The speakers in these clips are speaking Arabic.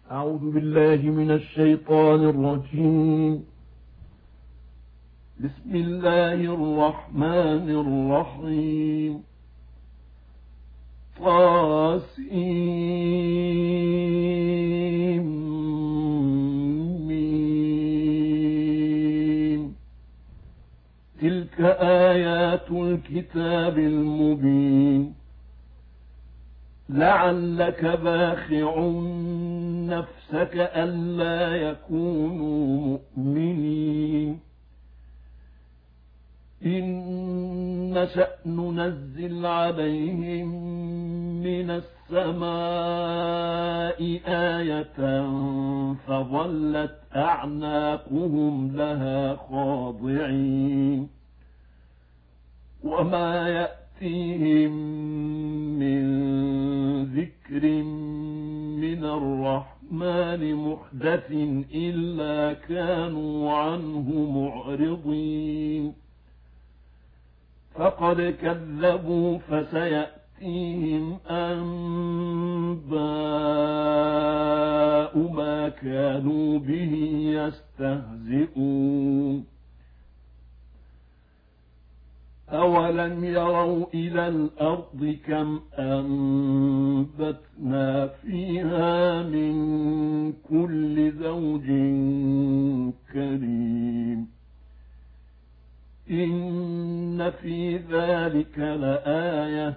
أعوذ بالله من الشيطان الرجيم. بسم الله الرحمن الرحيم. طاسيم. تلك آيات الكتاب المبين. لعلك باخع نفسك ألا يكونوا مؤمنين. إن نشأ ننزل عليهم من السماء آية فظلت أعناقهم لها خاضعين. وما يأتيهم من ذكر من الرحمن محدث إلا كانوا عنه معرضين. فقد كذبوا فسيأتيهم أنباء ما كانوا به يستهزئون. أولم يروا إلى الأرض كم أنبتنا فيها من كل زوج كريم. إن في ذلك لآية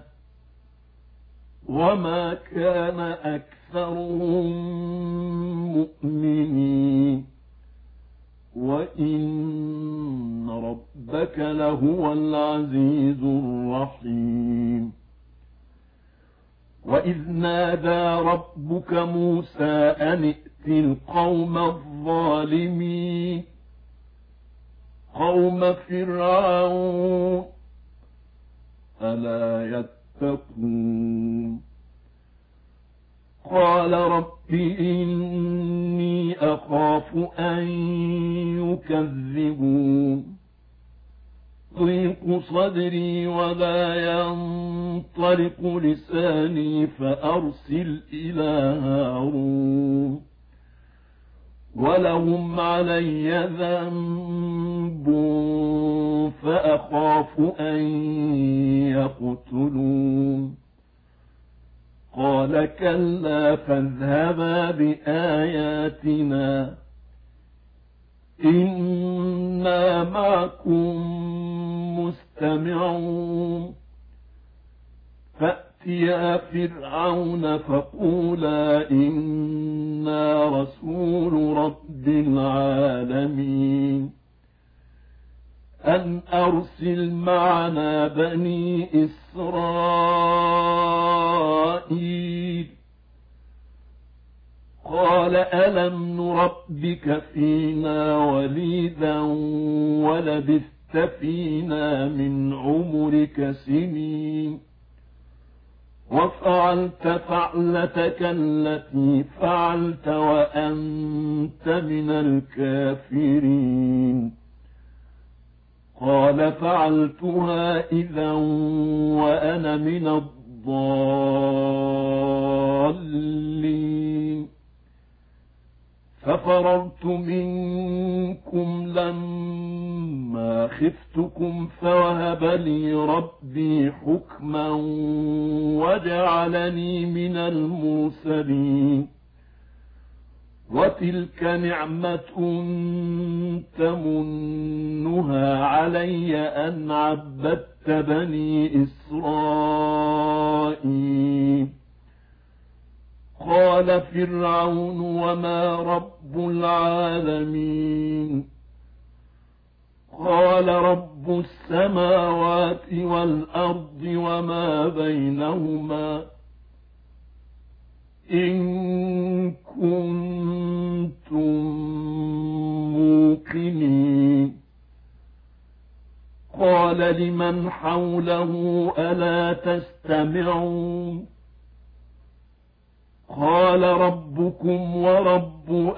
وما كان أكثرهم مؤمنين وإن ربك لهو العزيز الرحيم. وإذ نادى ربك موسى أن ائت القوم الظالمين قوم فرعون ألا يتقون. قال رب إني أخاف أن يكذبون. ضيق صدري ولا ينطلق لساني فأرسل إلى هارون ولهم علي ذنب فأخاف أن يقتلون. قال كلا فاذهبا بآياتنا إنا معكم مستمعون. فأتيا فرعون فقولا إنا رسول رب العالمين أن أرسل معنا بني إسرائيل. قال ألم نربك فينا وليدا ولبثت فينا من عمرك سنين وفعلت فعلتك التي فعلت وأنت من الكافرين. قال فعلتها إذا وأنا من الضالين. ففررت منكم لما خفتكم فوهب لي ربي حكما وجعلني من المرسلين. وتلك نعمة تمنها علي أن عبدت بني إسرائيل. قال فرعون وما رب العالمين. قال رب السماوات والأرض وما بينهما إن كنتم موقنين. قال لمن حوله ألا تستمعون. قال ربكم ورب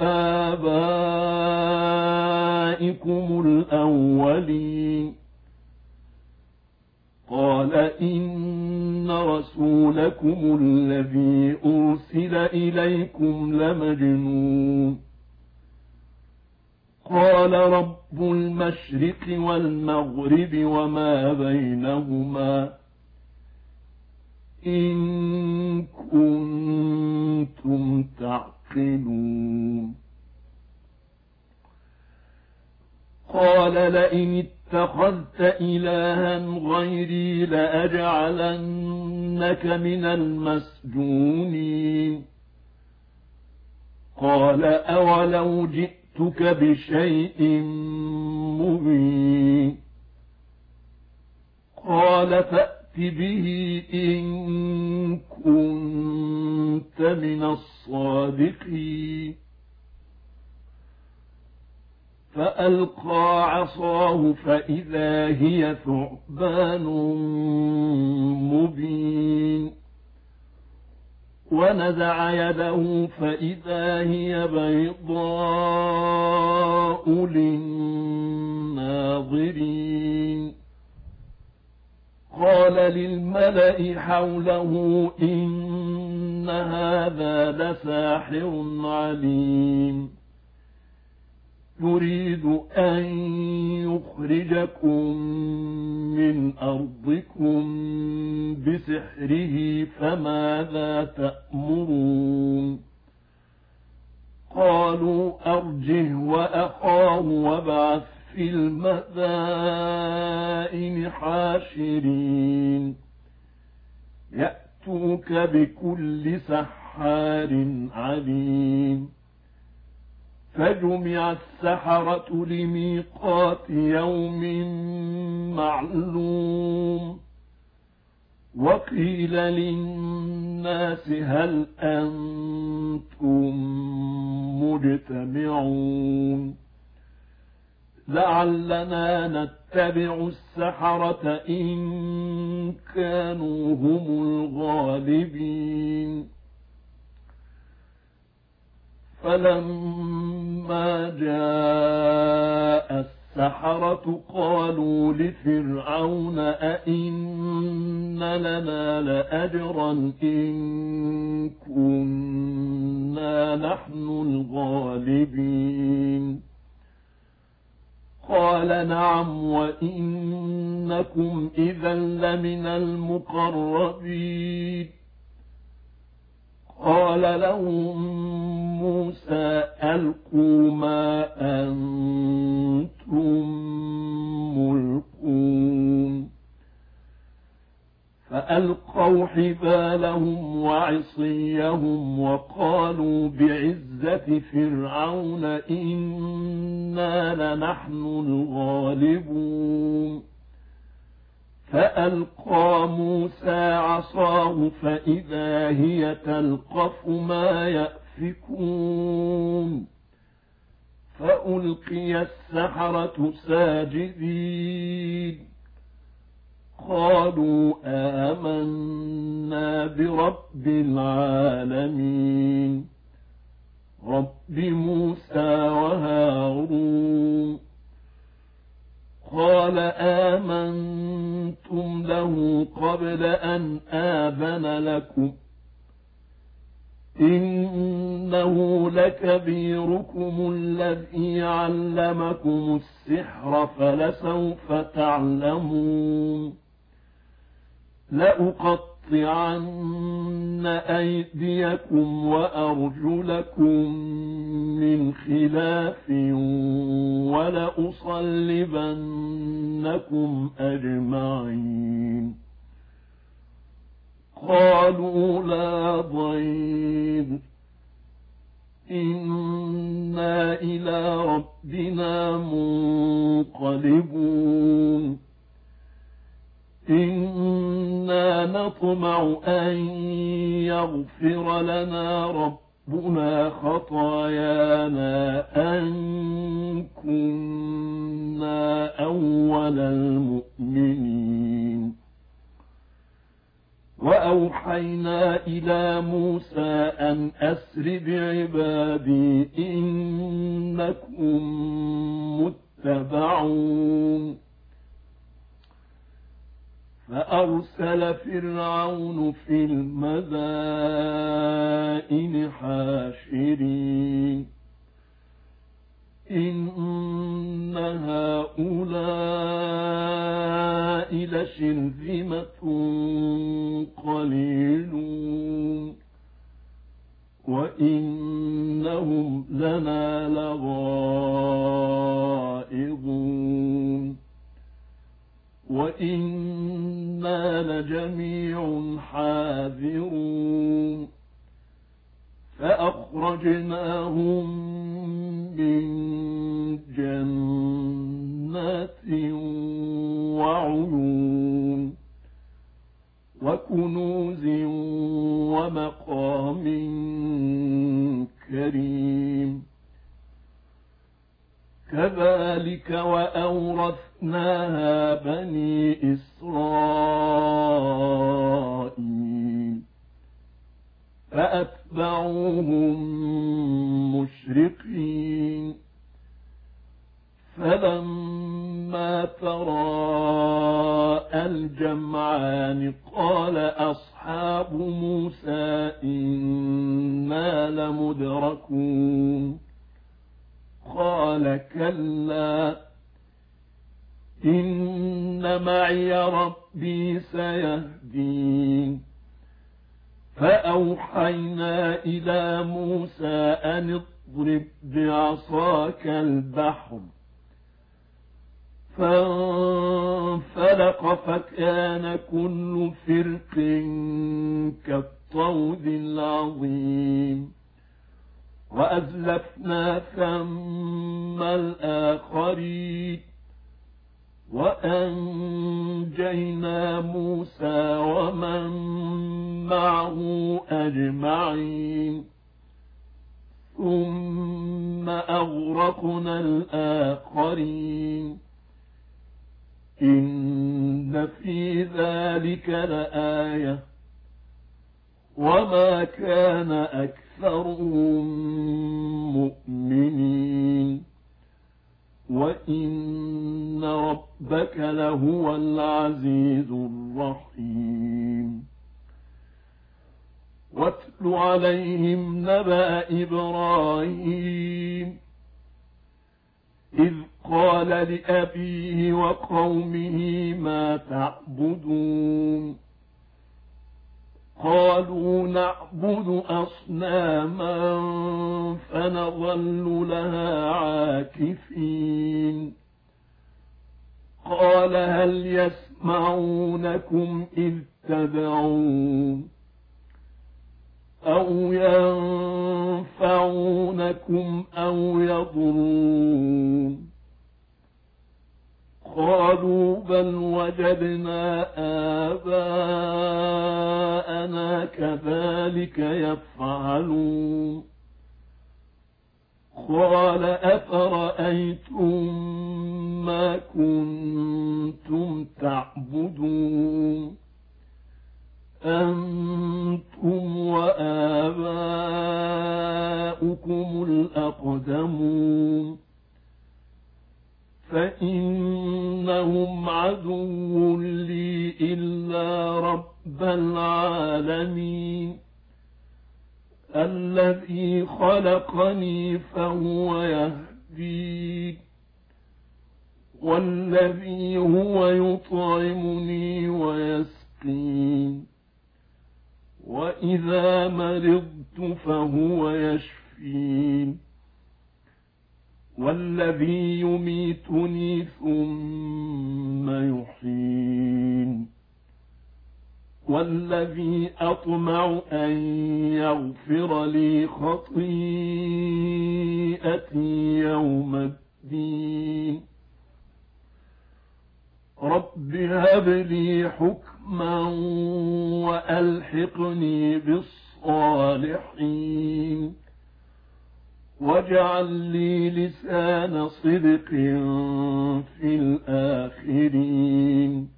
آبائكم الأولين. قال إن رسولكم الذي أرسل إليكم لمجنون قال رب المشرق والمغرب وما بينهما إن كنتم تعقلون قال لئن اتخذت إلها غيري لأجعلنك من المسجونين قال أولو جئتك بشيء مبين قال فأت به إن كنت من الصادقين فألقى عصاه فإذا هي ثعبان مبين ونزع يده فإذا هي بيضاء للناظرين قال للملأ حوله إن هذا لساحر عليم يريد أن يخرجكم من أرضكم بسحره فماذا تأمرون قالوا أرجه وأخاه وابعث في المدائن حاشرين يأتوك بكل سحار عليم فجمع السحرة لميقات يوم معلوم وقيل للناس هل أنتم مجتمعون لعلنا نتبع السحرة إن كانوا هم الغالبين فلما جاء السحرة قالوا لفرعون أئن لنا لأجرا إن كنا نحن الغالبين قال نعم وإنكم إذا لمن المقربين قال لهم موسى ألقوا ما أنتم ملقون فألقوا حبالهم وعصيهم وقالوا بعزة فرعون إنا لنحن الغالبون فألقى موسى عصاه فإذا هي تلقف ما يأفكون فألقي السحرة ساجدين قالوا آمنا برب العالمين رب موسى وهارون قال آمنتم له قبل أن آذن لكم إنه لكبيركم الذي علمكم السحر فلسوف تعلمون لأقطعن أيديكم وأرجلكم من خلاف ولأصلبنكم أجمعين قالوا لا ضير إنا إلى ربنا منقلبون إنا نطمع أن يغفر لنا ربنا خطايانا أن كنا أول المؤمنين وأوحينا إلى موسى أن أسر بعبادي إنكم متبعون فأرسل فرعون في المدائن حاشرين إن هؤلاء لشرذمة قليلون وإنهم لنا لغائظون وإنا لجميع حاذرون فأخرجناهم من جنات وعيون وكنوز ومقام كريم كذلك وأورثناها بني إسرائيل فأتبعوهم مشرقين فلما تراءى الجمعان قال أصحاب موسى إنا لمدركون قال كلا إن معي ربي سيهدين فأوحينا إلى موسى أن اضرب بعصاك البحر فانفلق فكان كل فرق كالطود العظيم وأزلفنا ثم الآخرين وأنجينا موسى ومن معه أجمعين ثم أغرقنا الآخرين إن في ذلك لآية وما كان أكثرهم مؤمنين وإن ربك لهو العزيز الرحيم واتل عليهم نبأ إبراهيم إذ قال لأبيه وقومه ما تعبدون قالوا نعبد أصناما فنظل لها عاكفين قال هل يسمعونكم إذ تدعون أو ينفعونكم أو يضرون قالوا بل وجدنا آباءنا كذلك يفعلون قال أفرأيتم ما كنتم تعبدون أنتم وآباؤكم الأقدمون فإنهم عدو لي إلا رب العالمين الذي خلقني فهو يهدين والذي هو يطعمني ويسقين وإذا مرضت فهو يشفين والذي يميتني ثم يحيين والذي أطمع أن يغفر لي خطيئتي يوم الدين رب هب لي حكما وألحقني بالصالحين واجعل لي لسان صدق في الآخرين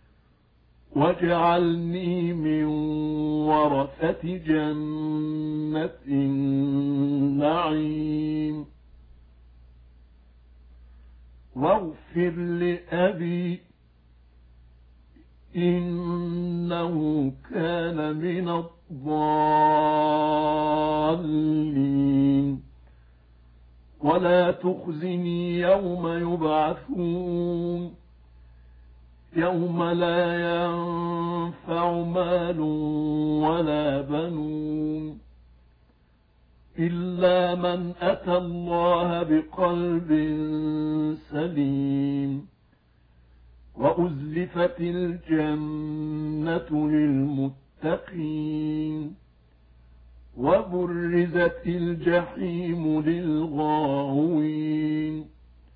واجعلني من ورثة جنة النعيم واغفر لأبي إنه كان من الضالين ولا تخزني يوم يبعثون يوم لا ينفع مال ولا بنون إلا من أتى الله بقلب سليم وأزلفت الجنة للمتقين وبرزت الجحيم للغاوين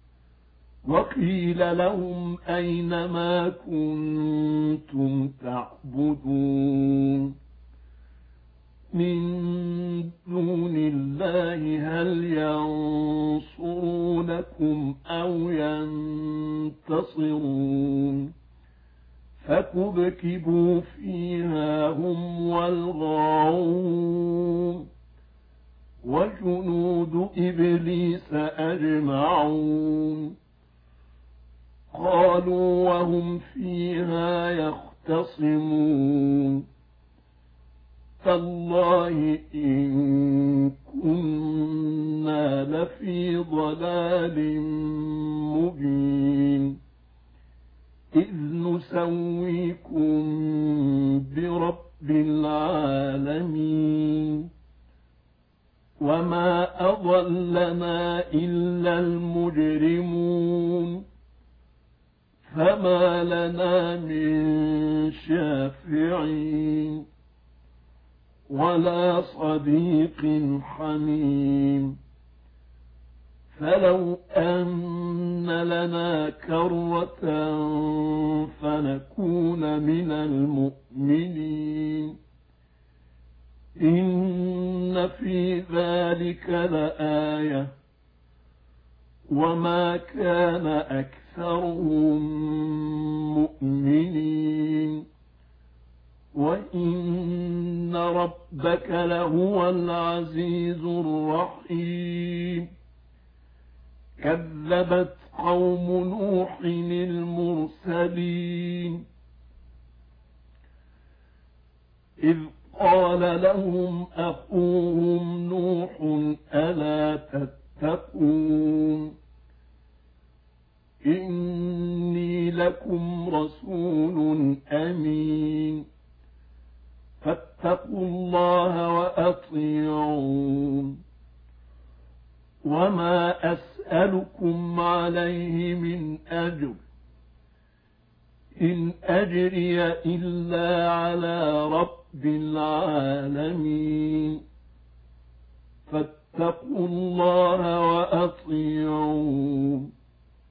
وقيل لهم أين ما كنتم تعبدون من دون الله هل ينصرونكم أو ينتصرون فكبكبوا فيها هم والغاوون وجنود إبليس أجمعون قالوا وهم فيها يختصمون تالله إن كنا لفي ضلال مبين إذ نسويكم برب العالمين وما أضلنا إلا المجرمون فما لنا من شافعين ولا صديق حميم فلو أن لنا كرة فنكون من المؤمنين إن في ذلك لآية وما كان أكثرهم مؤمنين وإن ربك لهو العزيز الرحيم كذبت قوم نوح المرسلين إذ قال لهم أخوهم نوح ألا تتقون إني لكم رسول أمين فاتقوا الله وأطيعون وما أسألكم عليه من أجر إن أجري إلا على رب العالمين فاتقوا الله وأطيعون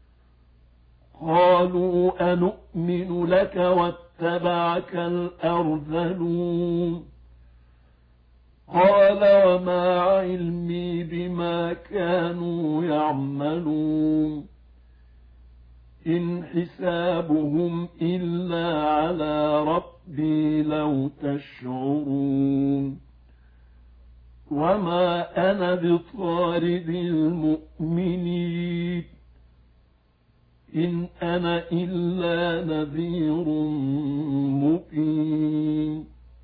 قالوا أنؤمن لك واتبعك الأرذلون قال وما علمي بما كانوا يعملون إن حسابهم إلا على ربي لو تشعرون وما أنا بطارد المؤمنين إن أنا إلا نذير مبين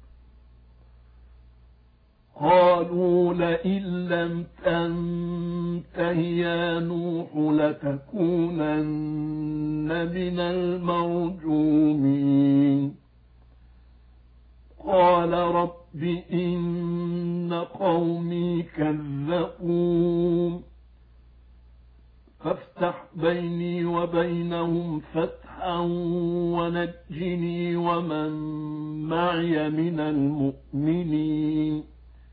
قالوا لئن لم تنته يا نوح لتكونن من المرجومين قال رب إن قومي كذبون فافتح بيني وبينهم فتحا ونجني ومن معي من المؤمنين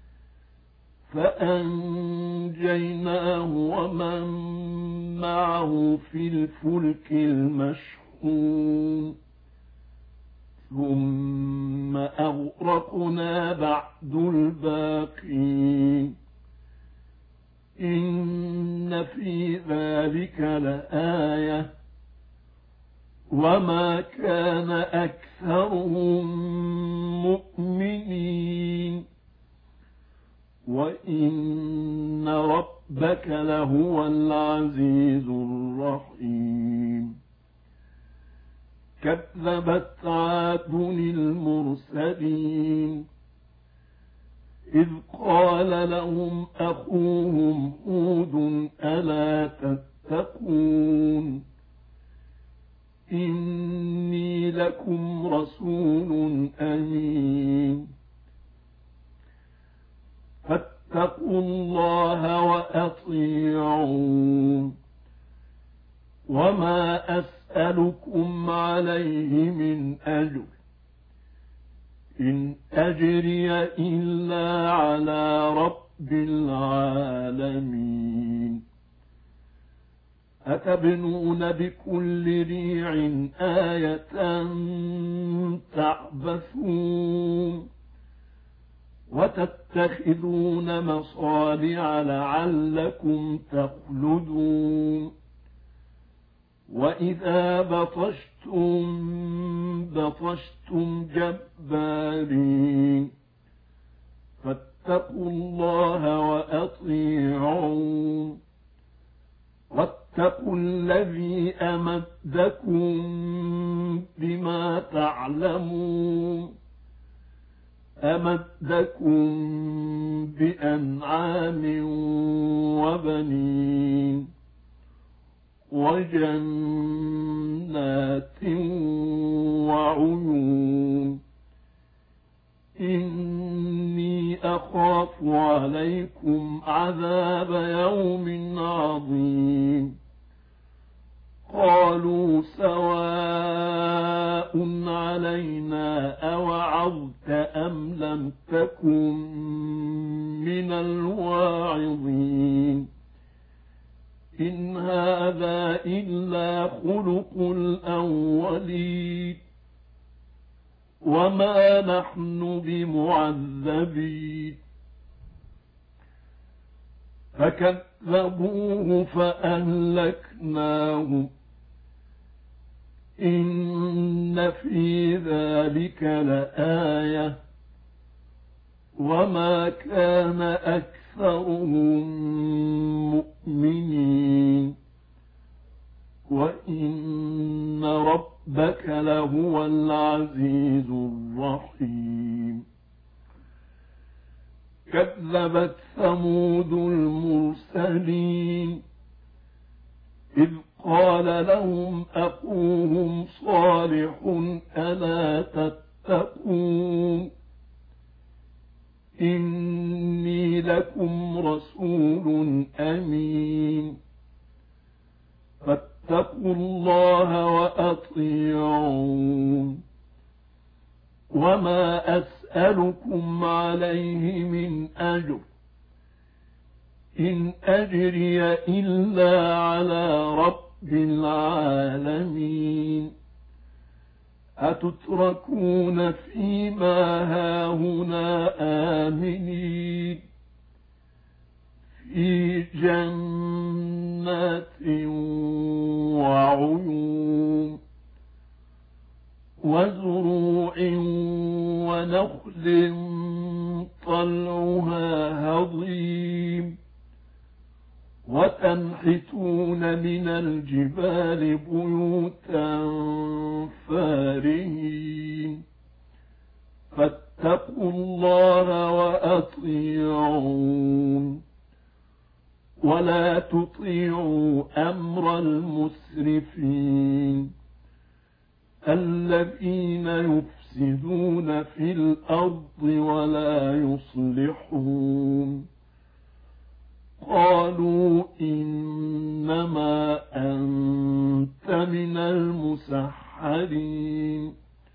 فأنجيناه ومن معه في الفلك المشحون ثم أغرقنا بعد الباقين إن في ذلك لآية وما كان أكثرهم مؤمنين وإن ربك لهو العزيز الرحيم كذبت عاد المرسلين إذ قال لهم أخوهم هود ألا تتقون إني لكم رسول أمين فاتقوا الله وأطيعون وما أسألكم عليه من أجر إن أجري إلا على رب العالمين أتبنون بكل ريع آية تعبثون وتتخذون مصانع لعلكم تخلدون وإذا بطشتم جبارين فاتقوا الله وأطيعون واتقوا الذي أمدكم بما تعلمون أمدكم بأنعام وبنين وجنات وعيون إني أخاف عليكم عذاب يوم عظيم قالوا سواء علينا أوعظت أم لم تكن من الواعظين إن هذا إلا خلق الأولين وما نحن بمعذبين فكذبوه فأهلكناه إن في ذلك لآية وما كان أكثرهم مؤمنين وإن ربك لهو العزيز الرحيم كذبت ثمود المرسلين إذ قال لهم أخوهم صالح ألا تتقون إني لكم رسول أمين فاتقوا الله وأطيعون وما أسألكم عليه من أجر إن أجري إلا على رب العالمين أتتركون فيما هاهنا آمنين في جنات وعيون وزروع ونخل طلعها هضيم وتنحتون من الجبال بيوتا فارهين فاتقوا الله وأطيعون ولا تطيعوا أمر المسرفين الذين يفسدون في الأرض ولا يصلحون قالوا إنما أنت من المسحرين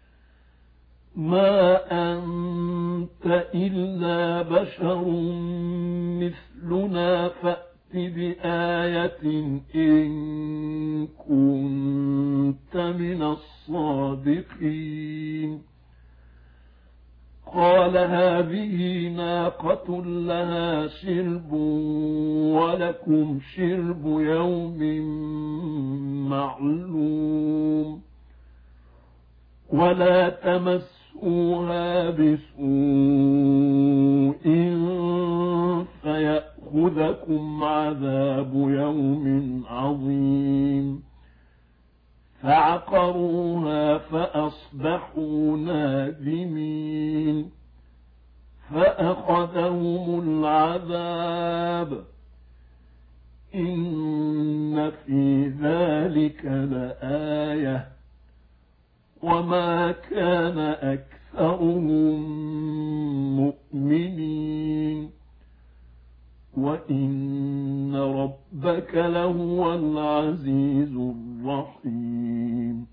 ما أنت إلا بشر مثلنا فأت بآية إن كنت من الصادقين قال هذه ناقة لها شرب ولكم شرب يوم معلوم ولا تمسوها بسوء فيأخذكم عذاب يوم عظيم فعقروها فأصبحوا نادمين فأخذهم العذاب إن في ذلك لآية وما كان أكثرهم مؤمنين وإن ربك لهو العزيز الرحيم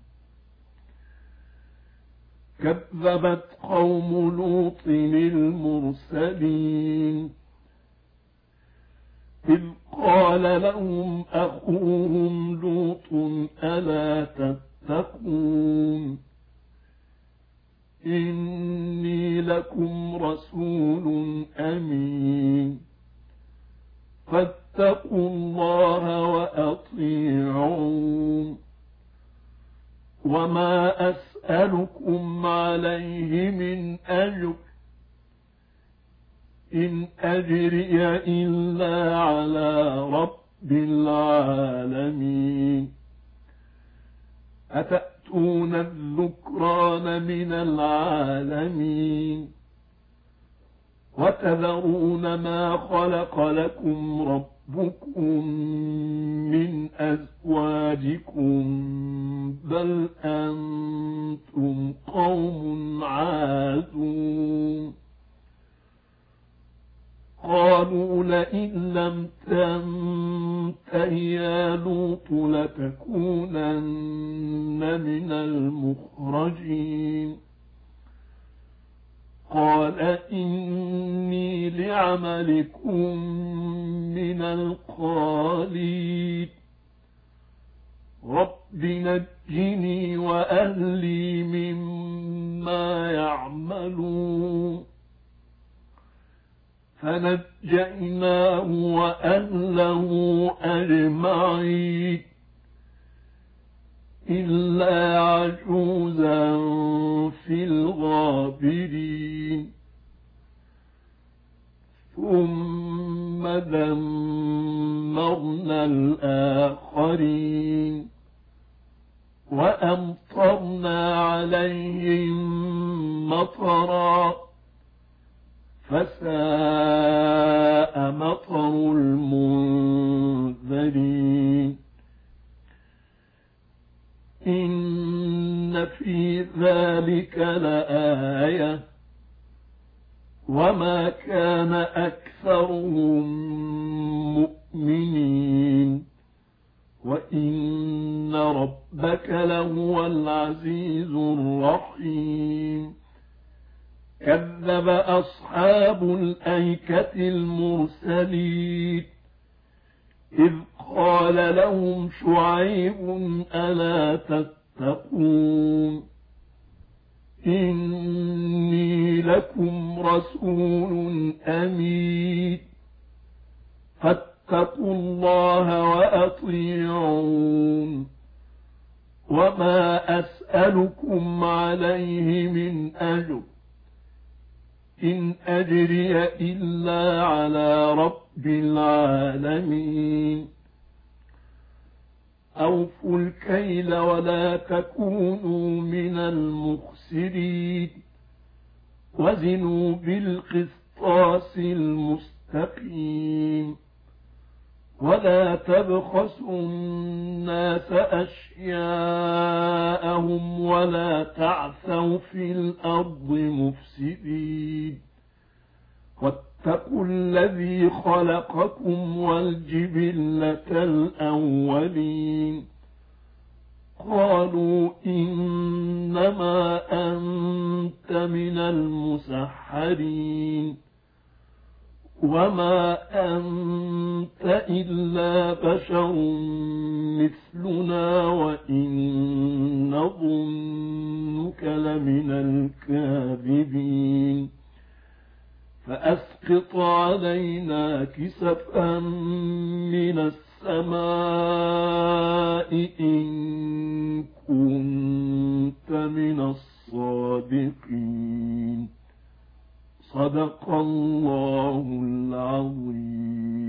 كذبت قوم لوط المرسلين إذ قال لهم أخوهم لوط ألا تتقون إني لكم رسول أمين فاتقوا الله وأطيعون وما أسألكم عليه من أجر إن أجري إلا على رب العالمين أتأتون الذكران من العالمين وتذرون ما خلق لكم ربكم من أزواجكم بل أنتم قوم عادون قالوا لئن لم تنته يا لوط لتكونن من المخرجين قال إني لعملكم من القالين رب نجني وأهلي مما يعملون فنجيناه وأهله أجمعين إلا عجوزا في الغابرين ثم دمرنا الآخرين وأمطرنا عليهم مطرا فساء مطر المنذرين إن في ذلك لآية وما كان أكثرهم مؤمنين وإن ربك لهو العزيز الرحيم كذب أصحاب الأيكة المرسلين إذ قال لهم شعيب ألا تتقون إني لكم رسول أمين فاتقوا الله وأطيعون وما أسألكم عليه من أجر إن أجري إلا على رب العالمين أوفوا الكيل ولا تكونوا من المخسرين وزنوا بالقسطاس المستقيم ولا تبخسوا الناس أشياءهم ولا تعثوا في الأرض مفسدين واتقوا الذي خلقكم والجبلة الأولين قالوا إنما أنت من المسحرين وما أنت إلا بشر مثلنا وإن نظنك لمن الكاذبين فأسقط علينا كسفا من السماء إن كنت من الصادقين صدق الله العظيم.